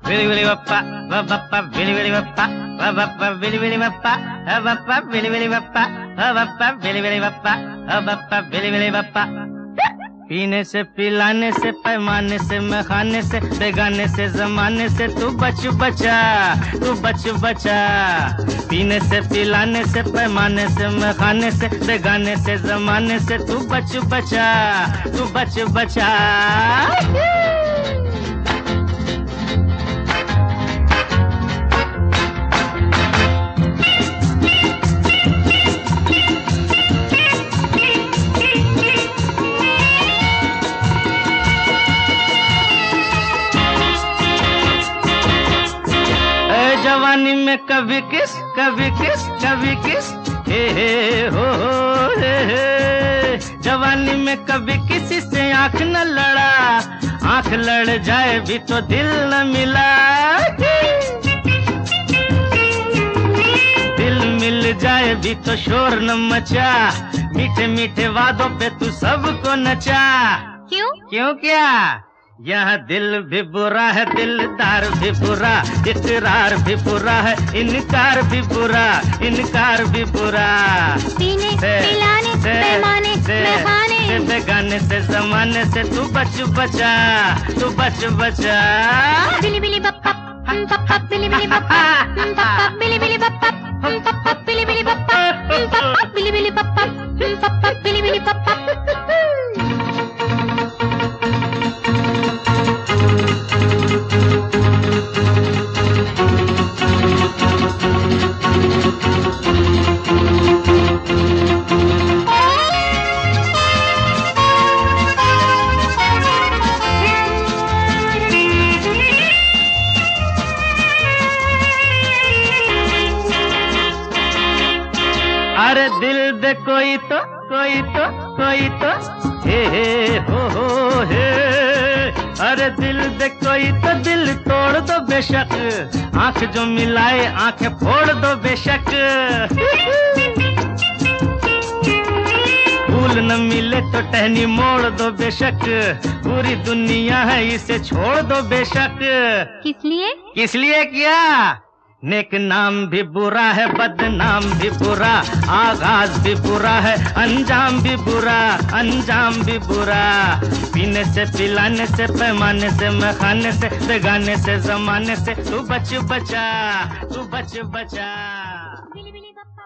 Willy Willy Wappa, Wappa, Willy Willy Wappa, Wappa, Willy Willy Wappa, Wappa, Willy Willy Wappa, Wappa, Willy Willy Wappa, Wappa, Willy Willy Wappa. पीने से पिलाने से पैमाने से मैं खाने से बेगाने से जमाने से तू बच बचा, तू बच बचा। पीने से पिलाने से पैमाने से मैं खाने से बेगाने से जमाने से तू बच बचा, तू बच बचा। जवानी में कभी किस कभी किस कभी किस हे हो हे। जवानी में कभी किसी से आंख न लड़ा, आंख लड़ जाए भी तो दिल न मिला। दिल मिल जाए भी तो शोर न मचा, मीठे मीठे वादों पे तू सबको नचा। क्यों क्यों क्या? यहाँ दिल भी बुरा है, दिलदार भी बुरा, इकरार भी बुरा है, इनकार भी बुरा, इनकार भी बुरा। पीने पिलाने पैमाने में खाने बेगाने से जमाने से तू बच बचा, तू बच बचा। बिली बिली बप्पा पप्पा बिली बिली बप्पा पप्पा बिली बिली बप्पा पप्पा बिली बिली बप्पा पप्पा बिली बिली बप्पा पप्पा बिली बिली बप्पा। अरे दिल दे कोई तो कोई तो कोई तो हे हो हे। अरे दिल दे कोई तो दिल तोड़ दो बेशक, आंख जो मिलाए आंखें फोड़ दो बेशक। फूल न मिले तो टहनी मोड़ दो बेशक, पूरी दुनिया है इसे छोड़ दो बेशक। किस लिए? किस लिए क्या? नेक नाम भी बुरा है, बदनाम भी बुरा, आगाज भी बुरा है, अंजाम भी बुरा, अंजाम भी बुरा। पीने से पिलाने से पैमाने से मैं खाने से बेगाने से जमाने से तू बच बचा, तू बच बचा।